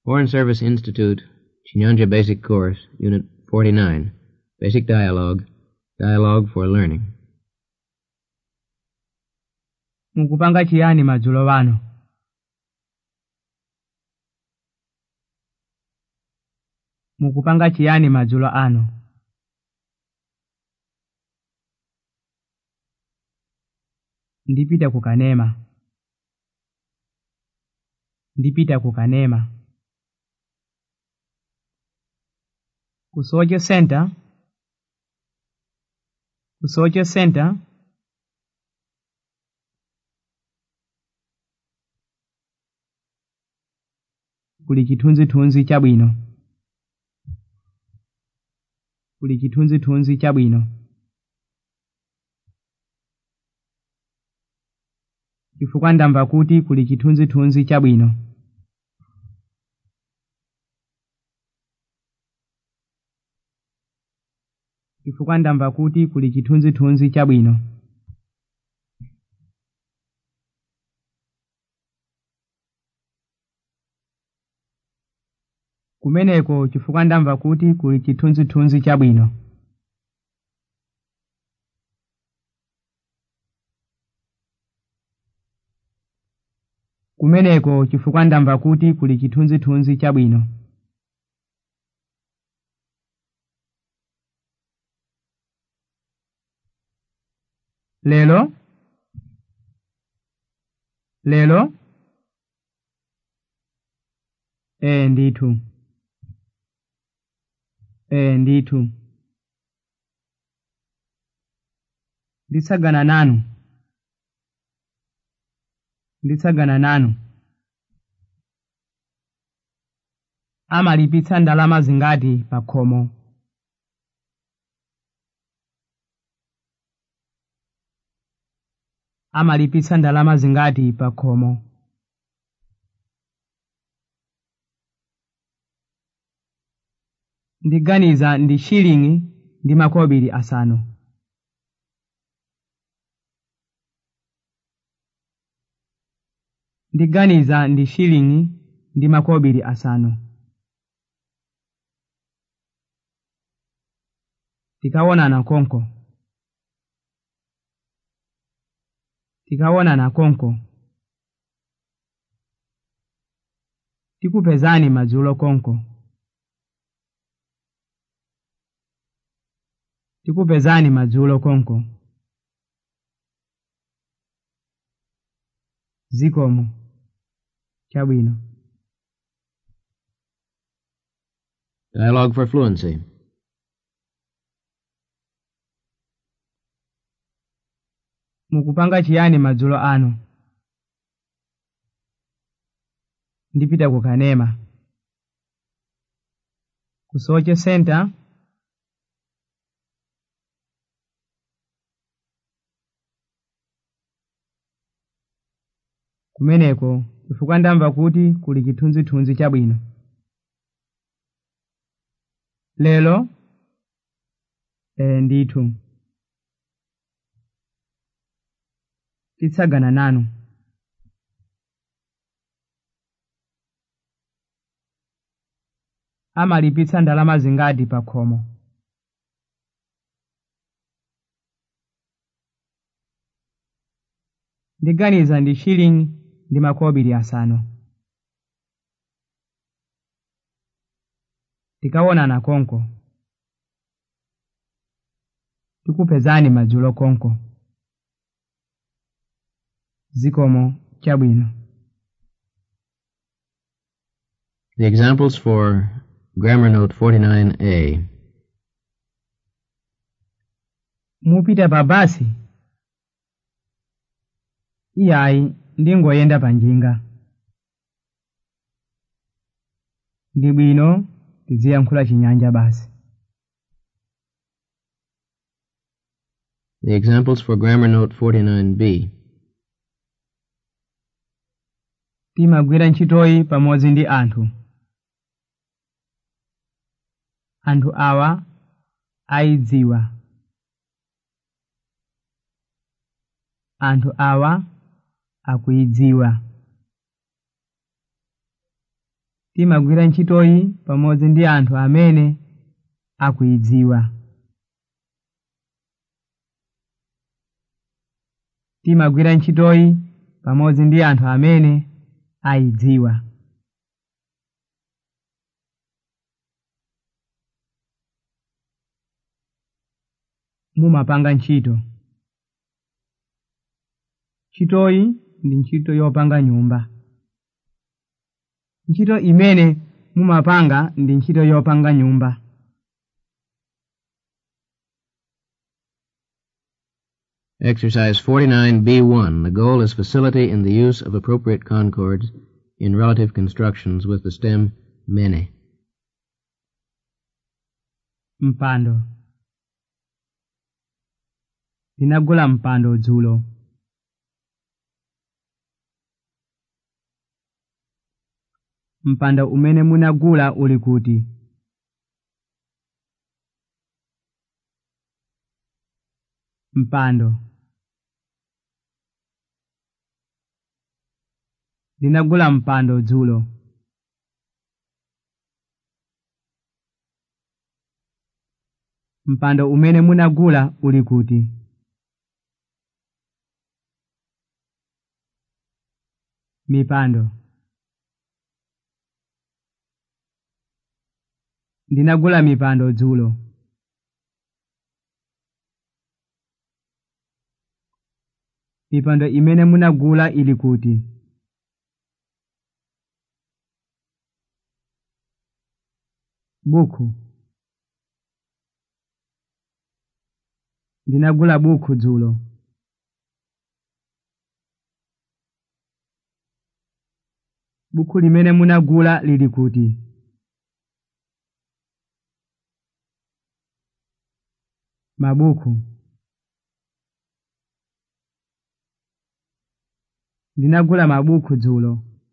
Foreign Service Institute, Chinyanja Basic Course, Unit 49, Basic Dialogue, Dialogue for Learning. Mukupanga chiyani madzulo wano? Mukupanga chiyani madzulo ano? Ndipita ku Kanema. Ndipita ku Kanema. Ku Soche Center. Ku Soche Center. Kuli chithunzithunzi chabwino. Kuli chithunzithunzi chabwino. Chifukwa ndamva kuti kuli chithunzithunzi chabwino. Chifukwa ndamva kuti kuli chithunzithunzi chabwino. Kumeneko chifukwa ndamva kuti kuli chithunzithunzi chabwino. Kumeneko chifukwa ndamva kuti kuli chithunzithunzi chabwino. Lelo? Lelo? Ndithu. Ndithu. Nditsagana nanu. Nditsagana nanu. Amalipitsa ndalama zingati pa khomo? Amalipitsa ndalama zingati pa khomo? Ndiganiza ndi shilingi ndi makobiri asanu. Ndiganiza ndi shilingi ndi makobiri asanu. Tikawonana konko. Tikawonana konko. Tikupezani madzulo konko. Tikupezani madzulo konko. Zikomo. Chabwino. Dialogue for Fluency. Mukupanga chiyani madzulo ano? Ndipita ku Kanema. Ku Soche Center. Kumeneko chifukwa ndamva kuti kuli chithunzithunzi chabwino. Lelo? Ndithu. Titsagana nanu. Amalipitsa ndalama zingati pa khomo? Ndiganiza ndi shilingi ndi makobiri asanu. Tikawonana konko. Tikupezani madzulo konko. Zikomo. Chabwino. The examples for Grammar Note 49A. Mupita pa basi? Iyayi, ndingoyenda pa njinga. Ndi bwino tiziyankhula Chinyanja basi. The examples for Grammar Note 49B. Timagwira ntchitoyi pamodzi ndi anthu. Anthu awa ayidziwa. Anthu awa akuyidziwa. timagwira ntchitoyi pamodzi ndi anthu amene akuidziwa timagwira ntchitoyi pamodzi ndi anthu amene aidziwa mumapanga ntchito ntchitoyi ndi ntchito yopanga nyumba ntchito imene mumapanga ndi ntchito yopanga nyumba Exercise 49B1. The goal is facility in the use of appropriate concords in relative constructions with the stem mene. mpando ndinagula mpando dzulo mpando umene munagula uli kuti mpando ndinagula mpando dzulo mpando umene munagula uli kuti mipando ndinagula mipando dzulo mipando imene munagula ili kuti buku ndinagula buku dzulo buku limene munagula lili kuti mabuku ndinagula mabuku dzulo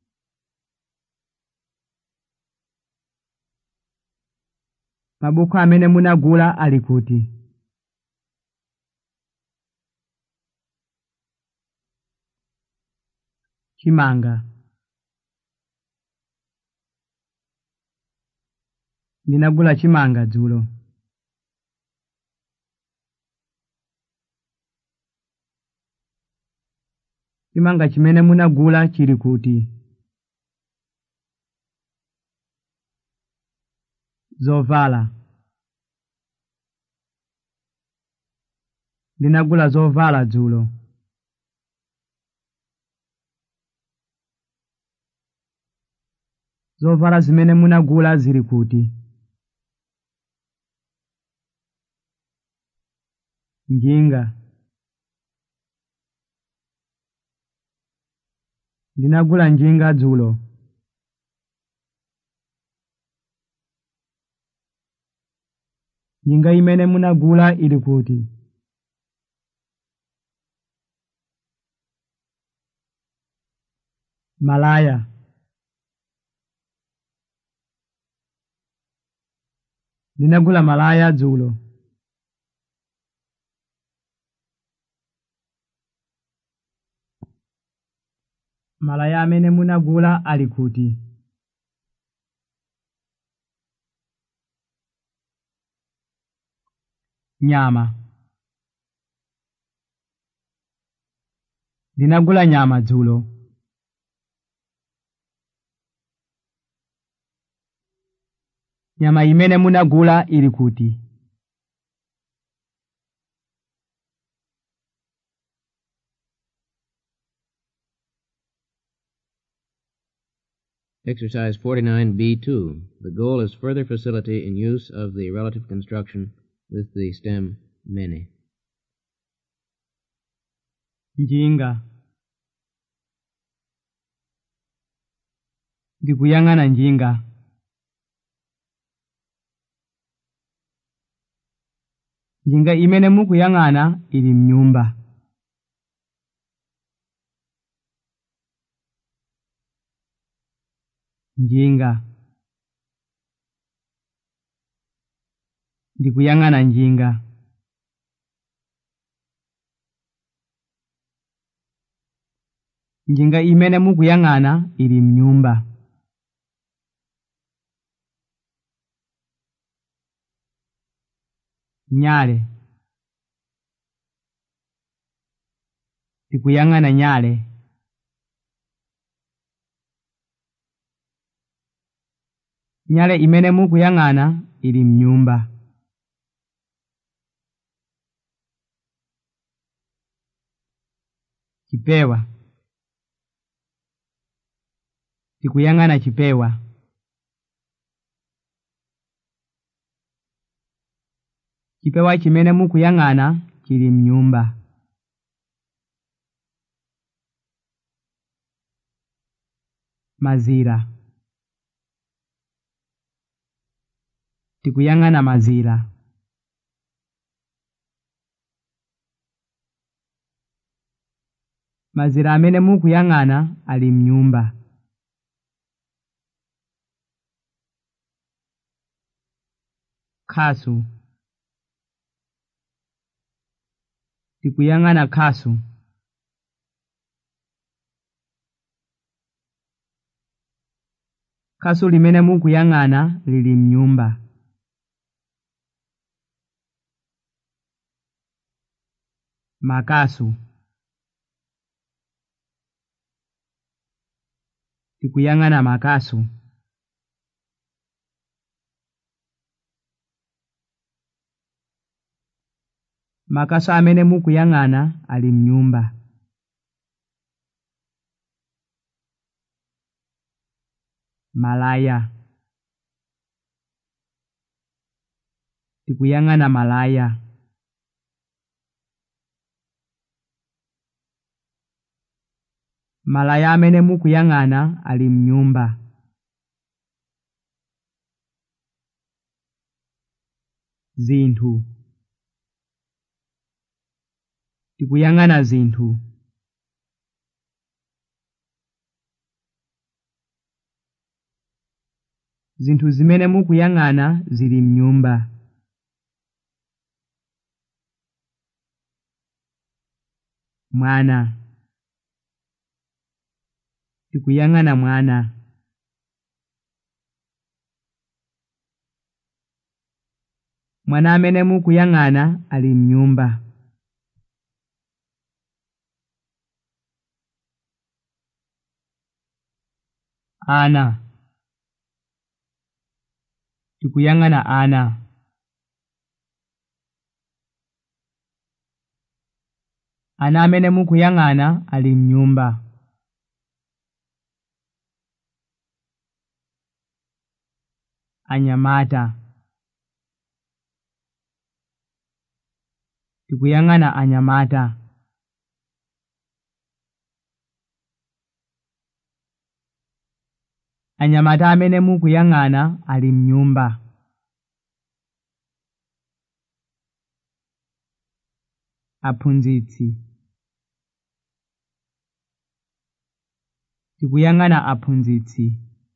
mabuku amene munagula ali kuti chimanga ndinagula chimanga dzulo chimanga chimene munagula chili kuti zovala ndinagula zovala dzulo zovala zimene munagula zili kuti njinga ndinagula njinga dzulo njinga imene munagula ili kuti malaya ndinagula malaya dzulo malaya amene munagula ali kuti nyama ndinagula nyama dzulo nyama imene munagula ili kuti Exercise 49B2. The goal is further facility in use of the relative construction with the stem mene. njinga ndikuyang'ana njinga njinga imene mukuyang'ana ili mnyumba njinga ndikuyang'ana njinga njinga imene mukuyang'ana ili mnyumba nyale tikuyang'ana nyale nyale imene mukuyang'ana ili mnyumba chipewa tikuyang'ana chipewa chipewa chimene mukuyang'ana chili mnyumba mazira tikuyang'ana mazira mazira amene mukuyang'ana ali mnyumba khasu tikuyang'ana khasu khasu limene mukuyang'ana lili mnyumba makasu tikuyang'ana makasu makasu amene mukuyang'ana ali mnyumba malaya tikuyang'ana malaya malaya amene mukuyang'ana ali mnyumba zinthu tikuyang'ana zinthu zinthu zimene mukuyang'ana zili mnyumba mwana tikuyang'ana mwana mwana amene mukuyang'ana ali mnyumba ana tikuyang'ana ana ana amene mukuyang'ana ali mnyumba anyamata tikuyang'ana anyamata anyamata amene mukuyang'ana ali mnyumba aphunzitsi tikuyang'ana aphunzitsi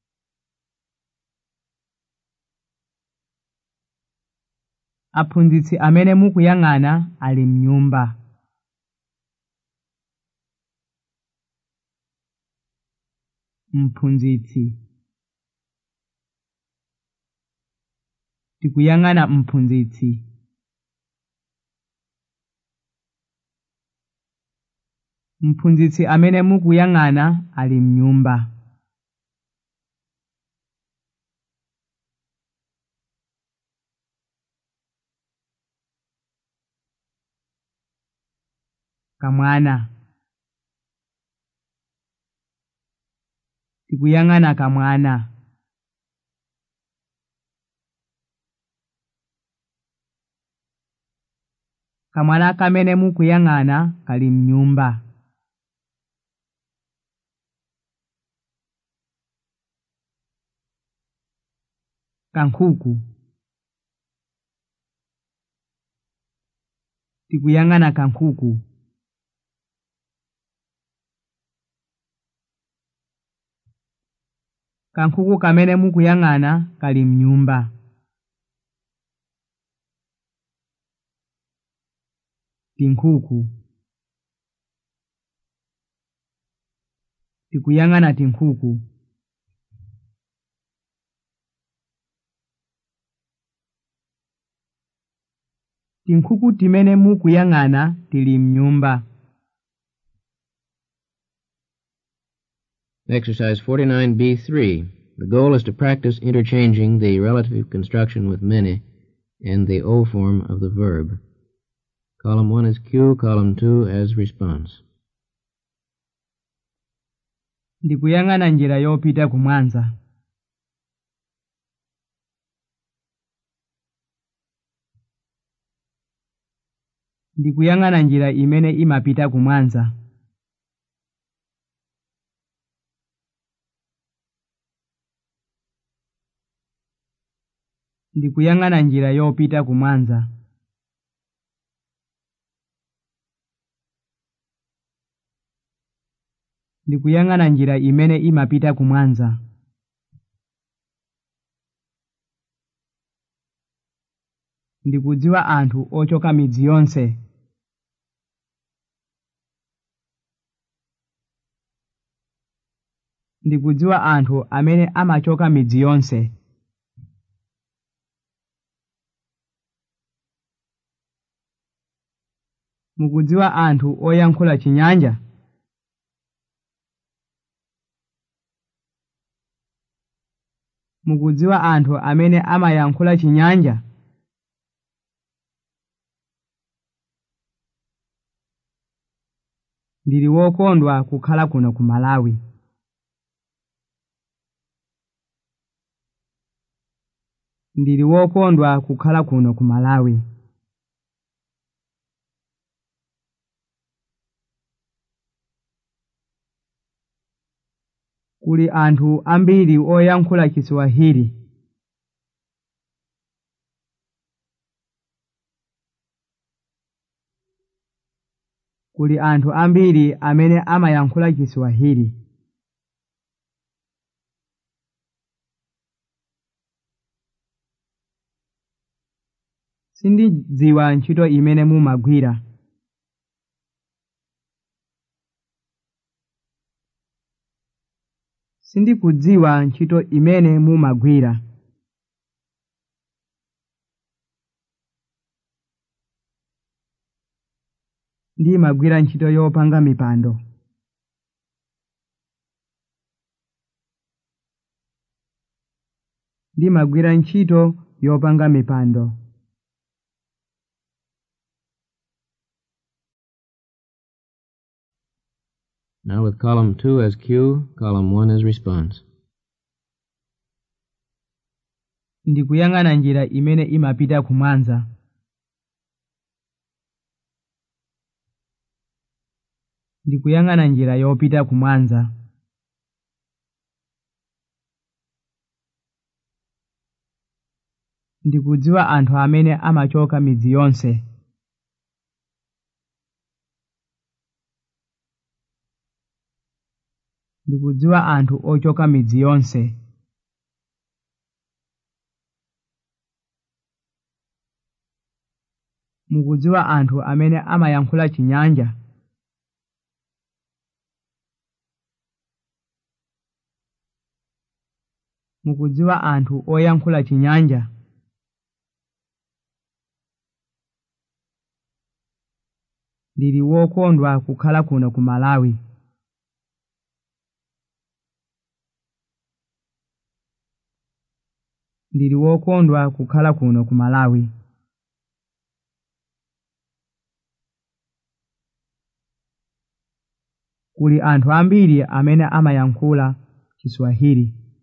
aphunzitsi amene mukuyang'ana ali mnyumba mphunzitsi tikuyang'ana mphunzitsi mphunzitsi amene mukuyang'ana ali mnyumba kamwana tikuyang'ana kamwana kamwana kamene mukuyang'ana kali mnyumba kankhuku tikuyang'ana kankhuku kankhuku kamene mukuyang'ana kali mnyumba tinkhuku tikuyang'ana tinkhuku tinkhuku timene mukuyang'ana tili mnyumba. Exercise 49B3. The goal is to practice interchanging the relative construction with many and the O form of the verb. Column 1 is cue, column 2 as response. Ndikuyang'ana njira yopita kumwanza. Ndikuyang'ana njira imene imapita kumwanza. Ndikuyang'ana njira yopita kumwanza. Ndikuyang'ana njira imene imapita kumwanza. Ndikudziwa anthu ochoka midzi yonse. Ndikudziwa anthu amene amachoka midzi yonse. Mukudziwa anthu oyankhula Chinyanja? Mukudziwa anthu amene amayankhula Chinyanja? Ndili wokondwa kukhala kuno ku Malawi. Ndili wokondwa kukhala kuno ku Malawi. Kuli anthu ambiri oyankhula Kiswahili. Kuli anthu ambiri amene amayankhula Kiswahili. Sindidziwa ntchito imene mumagwira. Sindikudziwa ntchito imene mumagwira. Ndimagwira ntchito yopanga mipando. Ndimagwira ntchito yopanga mipando. Now with column 2 as cue, column 1 as response. Ndikuyang'ana njira imene imapita kumwanza. Ndikuyang'ana njira yopita kumwanza. Ndikudziwa anthu amene amachoka midzi yonse. Ndikudziwa anthu ochoka midzi yonse. Mukudziwa anthu amene amayankhula Chinyanja? Mukudziwa anthu oyankhula Chinyanja? Ndili wokondwa kukhala kuno ku Malawi. Ndili wokondwa kukhala kuno ku Malawi. Kuli anthu ambiri amene amayankhula Kiswahili.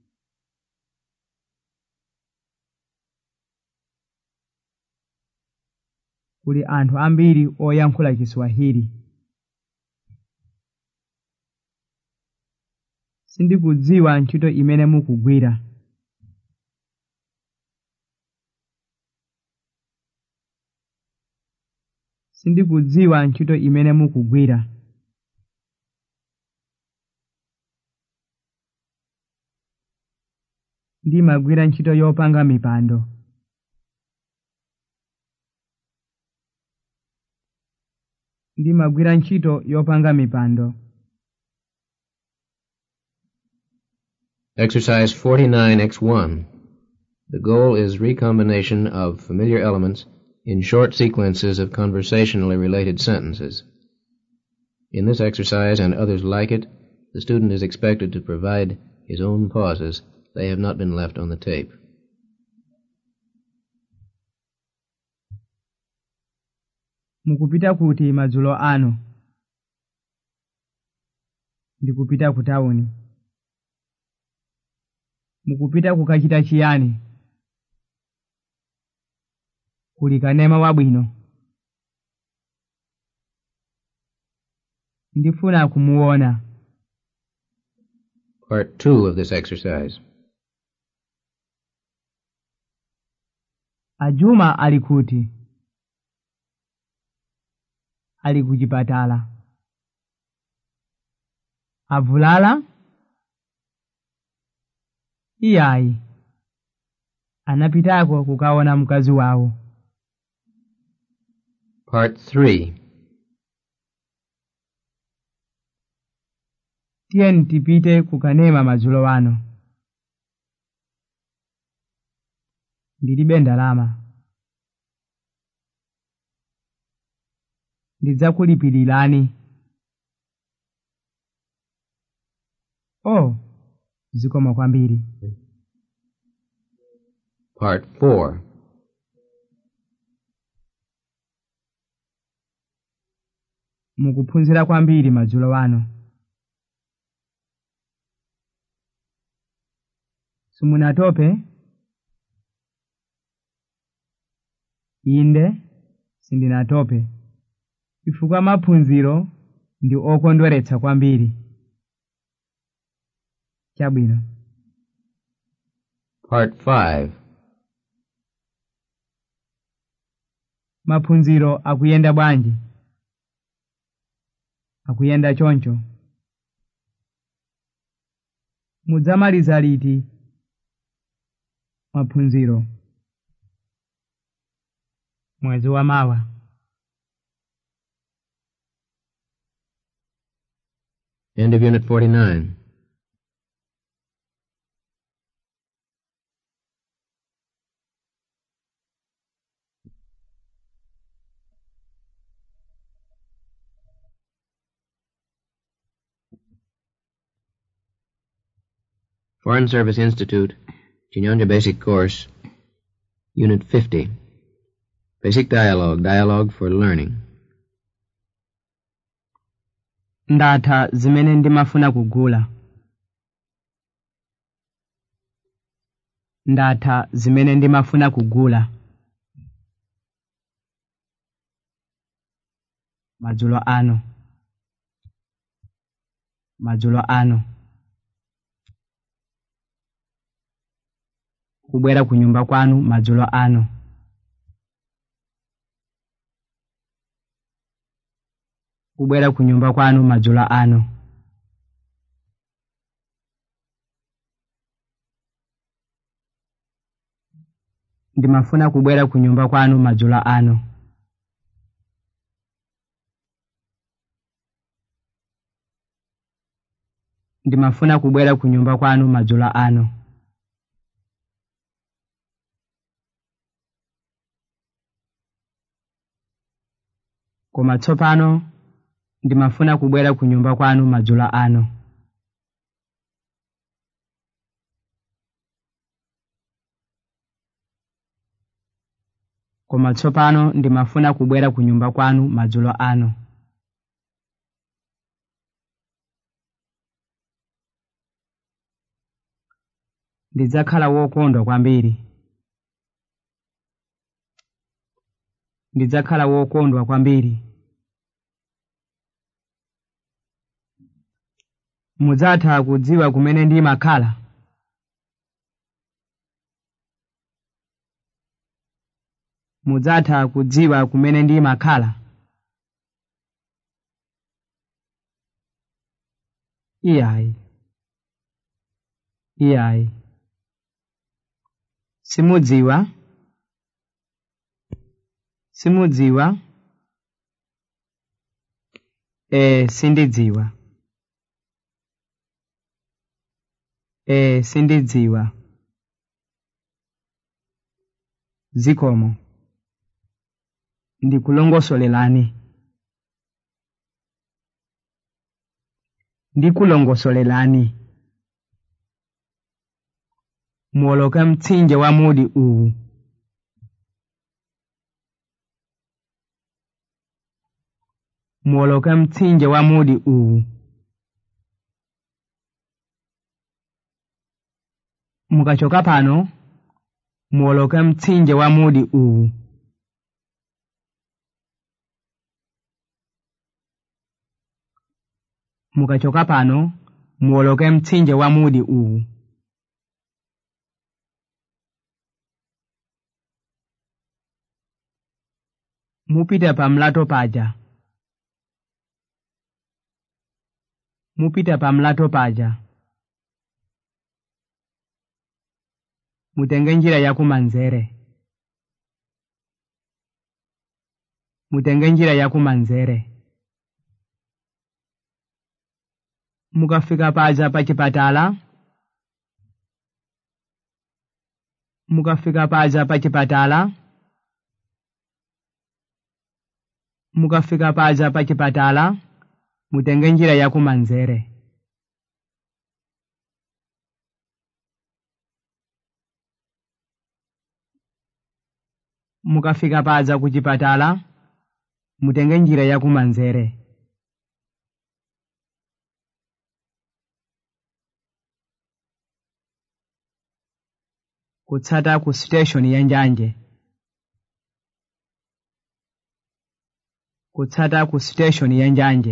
Kuli anthu ambiri oyankhula Kiswahili. Sindikudziwa ntchito imene mukugwira. Sindikudziwa ntchito imene mukugwira. Ndimagwira ntchito yopanga mipando. Ndimagwira ntchito yopanga mipando. Exercise 49X1. The goal is recombination of familiar elements in short sequences of conversationally related sentences. In this exercise and others like it, the student is expected to provide his own pauses. They have not been left on the tape. Mukupita kuti madzulo ano? Ndikupita ku tawuni. Mukupita kukachita chiyani? Kuli kanema wabwino. Ndifuna kumuona. Part 2 of this exercise. Ajuma alikuti? Ali kuchipatala. Avulala? Iyayi. Anapitako kukaona mkazi wawo. Part 3. Tiyeni tipite kukanema madzulo ano. Ndilibe ndalama. Ndidzakulipilirani. Oh, zikoma kwambiri. Part 4. Mukuphunzira kwambiri madzulo ano. Simunatope? Inde, sindinatope. Chifukwa maphunziro ndi okondweretsa kwambiri. Chabwino. Part 5. Maphunziro akuyenda bwanji? Akuyenda choncho. Mudzamaliza liti maphunziro? Mwezi wa mawa. End of Unit 49. Foreign Service Institute, Chinyanja Basic Course, Unit 50. Basic Dialogue, Dialogue for Learning. Ndatha zimene ndimafuna kugula. Ndatha zimene ndimafuna kugula. Madzulo ano. Madzulo ano. Kubwera ku nyumba kwanu madzulo ano. Kubwera ku nyumba kwanu madzulo ano. Ndimafuna kubwera ku nyumba kwanu madzulo ano. Ndimafuna kubwera ku nyumba kwanu madzulo ano. Koma tsopano ndimafuna kubwera ku nyumba kwanu madzulo ano. Koma tsopano ndimafuna kubwera ku nyumba kwanu madzulo ano. Ndidzakhala wokondwa kwambiri. Ndidzakhala wokondwa kwambiri. Mudzatha kudziwa kumene ndimakhala? Mudzatha kudziwa kumene ndimakhala? Iyayi. Iyayi. Simudziwa? Simudziwa? Sindidziwa. Sindidziwa. Zikomo. ndikulongosolelani ndikulongosolelani muwoloke mtsinje wa mudi uwu muwoloke mtsinje wa mudi uwu mukachoka pano muwoloke mtsinje wa mudi uwu mukachoka pano muwoloke mtsinje wa mudi uwu mupita pamlato paja mupita pamlato paja mutenge njira ya kumanzere mutenge njira ya kumanzere mukafika paja pa chipatala mukafika paja pa chipatala mukafika paja pa chipatala mutenge njira ya kumanzere mukafika paja ku chipatala mutenge njira ya kumanzere kutsata ku station ya Njanje kutsata ku station ya Njanje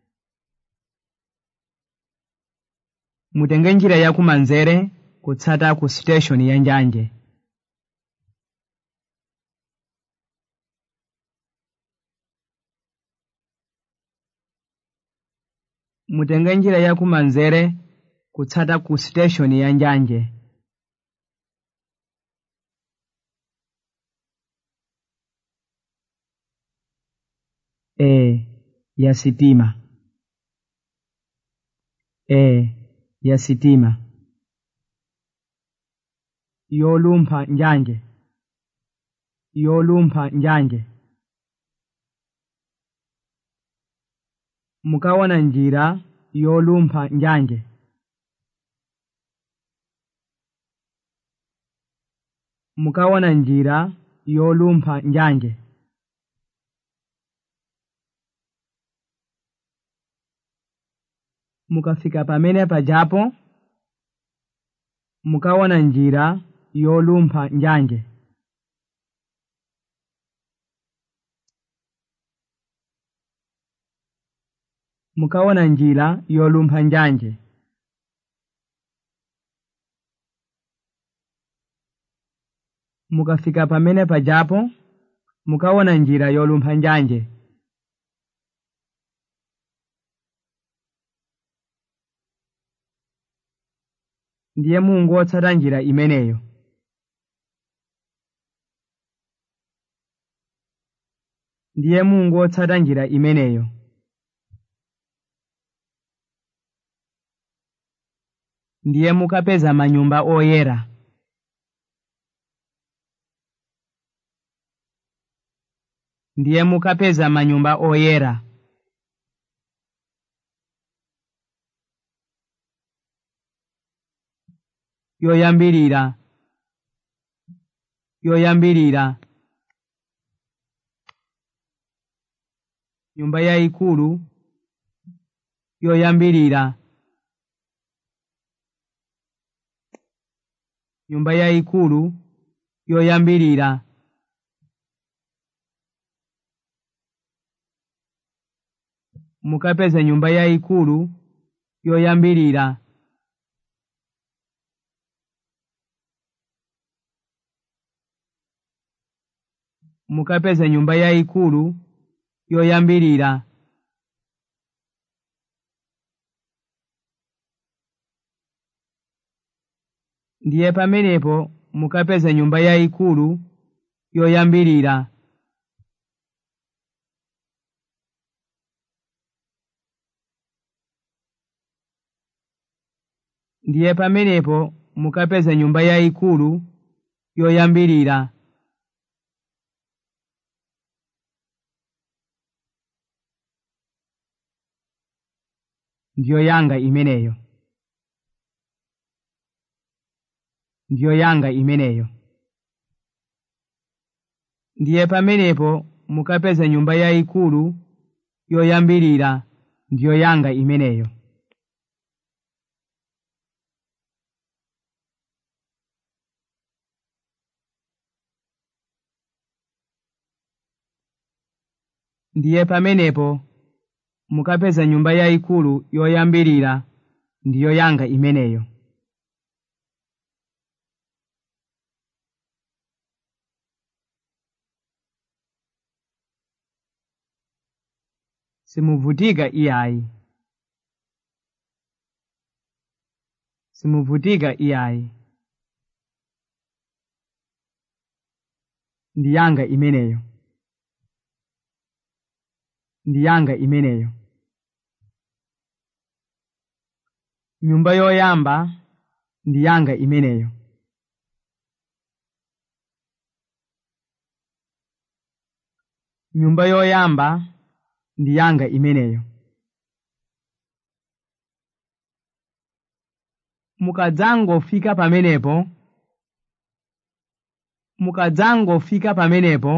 mutenge njira ya kumanzere kutsata ku station ya Njanje mutenge njira ya kumanzere kutsata ku station ya Njanje ya sitima ya sitima yolumpha Njanje yolumpha Njanje mukaona njira yolumpha Njanje mukaona njira yolumpha Njanje mukafika pamene pajapo mukaona njira yolumpha Njanje mukaona njira yolumpha Njanje mukafika pamene pajapo mukaona njira yolumpha Njanje ndiye mungotsata njira imeneyo ndiye mungotsata njira imeneyo ndiye mukapeza manyumba oyera ndiye mukapeza manyumba oyera yoyambirira yoyambirira nyumba ya ikulu yoyambirira nyumba ya ikulu yoyambirira mukapeza nyumba ya ikulu yoyambirira mukapeza nyumba ya ikulu yoyambirira ndiye pamenepo mukapeza nyumba ya ikulu yoyambirira ndiye pamenepo mukapeza nyumba ya ikulu yoyambirira ndiyo yanga imeneyo. Ndiyo yanga imeneyo. Ndiye pamenepo mukapeza nyumba yayikulu yoyambirira ndiyo yanga imeneyo. Ndiye pamenepo mukapeza nyumba yayikulu yoyambirira ndiyo yanga imeneyo. Simuvutika iyayi. Simuvutika iyayi. Ndiyanga imeneyo. Ndiyanga imeneyo. Nyumba yoyamba ndiyanga imeneyo. Nyumba yoyamba ndiyanga imeneyo. Mukadzangofika pamenepo. Mukadzangofika pamenepo.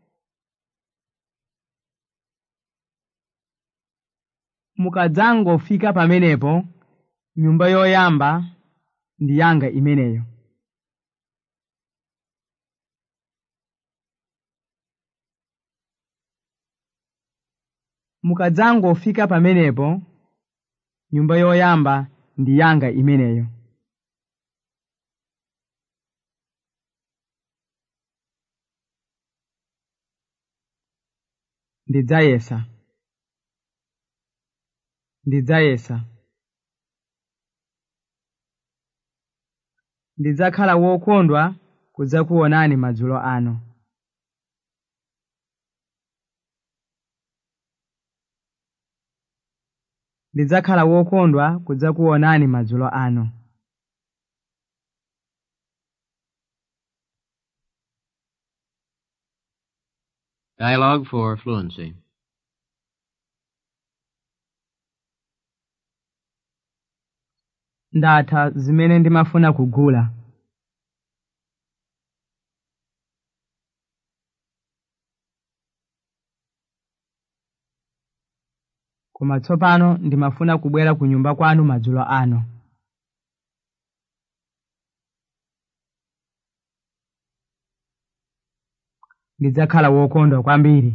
Mukadzangofika pamenepo nyumba yoyamba ndiyanga imeneyo. Mukadzangofika pamenepo nyumba yoyamba ndiyanga imeneyo. Ndidzayesa. Ndidzayesa. Ndidzakhala wokondwa kudzakuonani madzulo ano. Ndidzakhala wokondwa kudzakuonani madzulo ano. Dialogue for fluency. Ndatha zimene ndimafuna kugula. Koma tsopano ndimafuna kubwera ku nyumba kwanu madzulo ano. Ndidzakhala wokondwa kwambiri.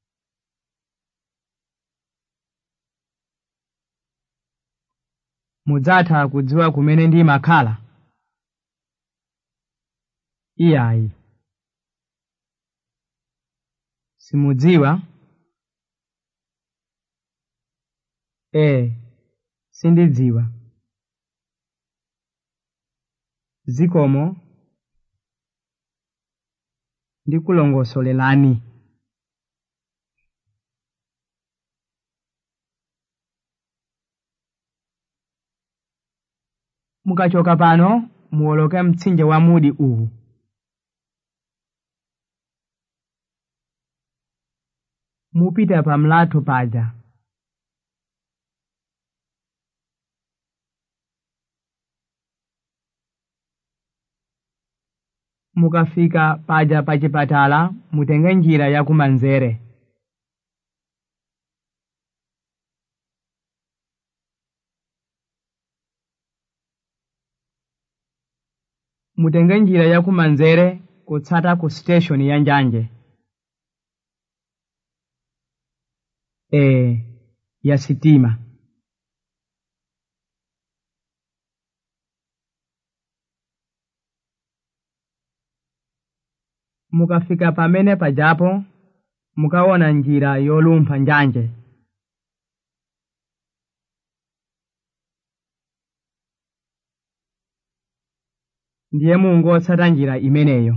Mudzatha kudziwa kumene ndimakhala? Iyayi. Simudziwa? Sindidziwa. Zikomo. Ndikulongosolelani. Mukachoka pano muwoloke mtsinje wa mudi uwu. Mupita pa mlatho paja. Mukafika paja pa chipatala mutenge njira ya kumanzere. Mutenge njira ya kumanzere kutsata ku station ya Njanje. Ya sitima. Mukafika pamene pajapo mukaona njira yolumpha Njanje. Ndiye mungotsata njira imeneyo.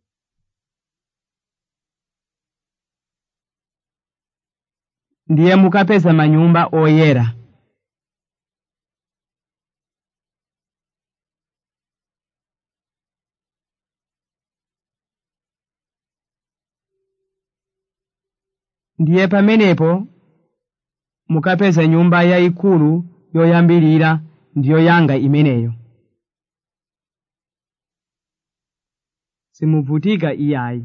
Ndiye mukapeza manyumba oyera. Ndiye pamenepo mukapeza nyumba yayikulu yoyambirira ndiyo yanga imeneyo. Simuvutika iyayi.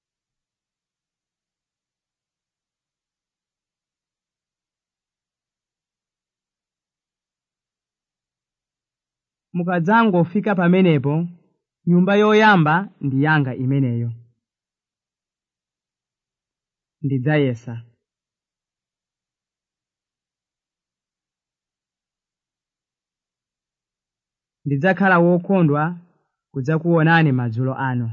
Mukadzangofika pamenepo, nyumba yoyamba ndi yanga imeneyo. Ndidzayesa. Ndidzakhala wokondwa kudzakuonani madzulo ano.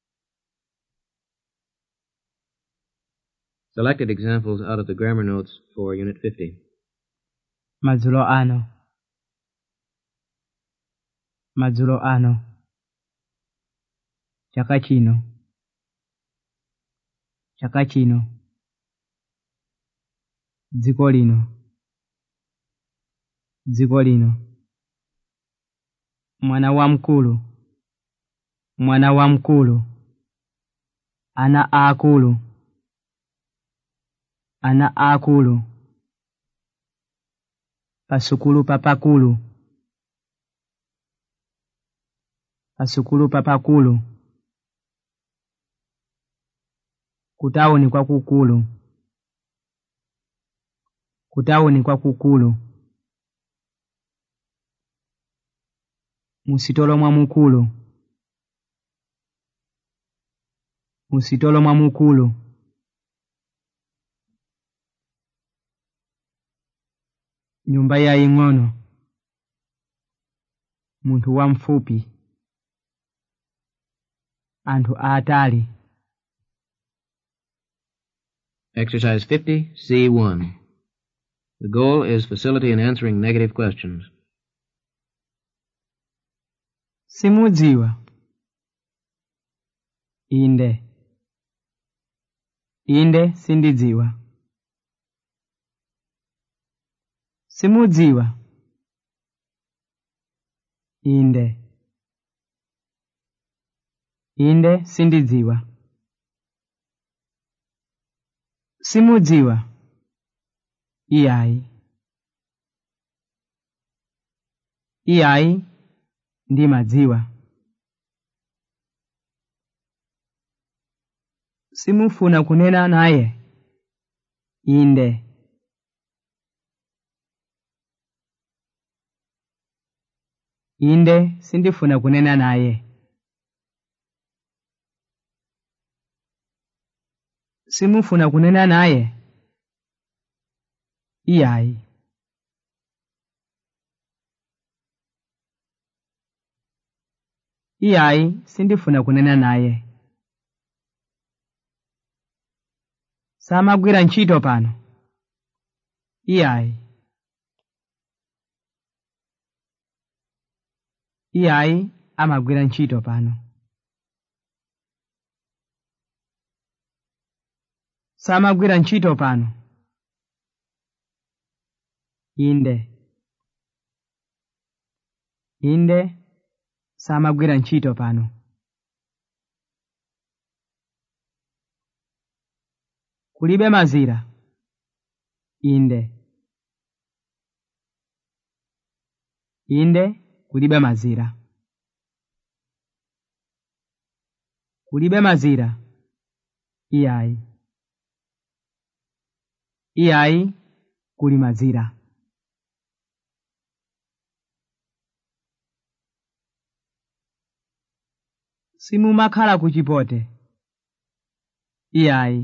Selected examples out of the grammar notes for Unit 50. Madzulo ano. Madzulo ano. Chaka chino. Chaka chino. Dziko lino. Dziko lino. Mwana wamkulu. Mwana wamkulu. Ana akulu. Ana akulu. Pasukulu papakulu. Pasukulu papakulu. Kutauni kwakukulu. Kutauni kwakukulu. Musitolo mwamukulu. Musitolo mwamukulu. Nyumba ya ing'ono. Muntu wamfupi. Anthu aatali. Exercise 50, C1. The goal is facility in answering negative questions. Simudziwa. Inde. Inde sindidziwa. Simudziwa. Inde. Inde sindidziwa. Simudziwa. Iyayi. Iyayi ndimadziwa. Simufuna kunena naye. Inde. Inde sindifuna kunena naye. Simufuna kunena naye. Iyayi. Iyayi sindifuna kunena naye. Samagwira ntchito pano. Iyayi. Iyayi amagwira ntchito pano. Samagwira ntchito pano. Inde. Inde samagwira ntchito pano. Kulibe mazira. Inde. Inde kulibe mazira. Kulibe mazira. Iyayi. Iyayi kuli mazira. Simumakhala kuchipote. Iyayi.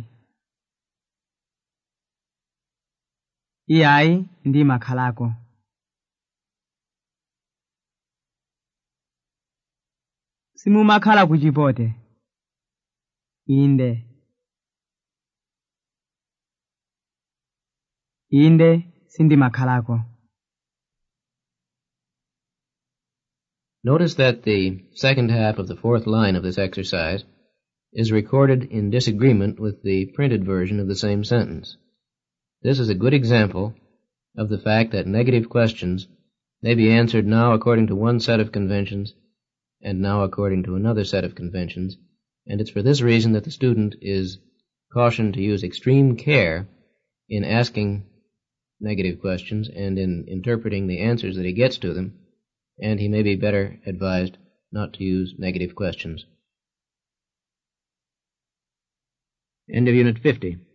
Iyayi ndimakhalako. Simumakhala kuchipote. Inde. Inde sindimakhalako. Notice that the second half of the fourth line of this exercise is recorded in disagreement with the printed version of the same sentence. This is a good example of the fact that negative questions may be answered now according to one set of conventions and now according to another set of conventions, and it's for this reason that the student is cautioned to use extreme care in asking negative questions and in interpreting the answers that he gets to them, and he may be better advised not to use negative questions. End of Unit 50.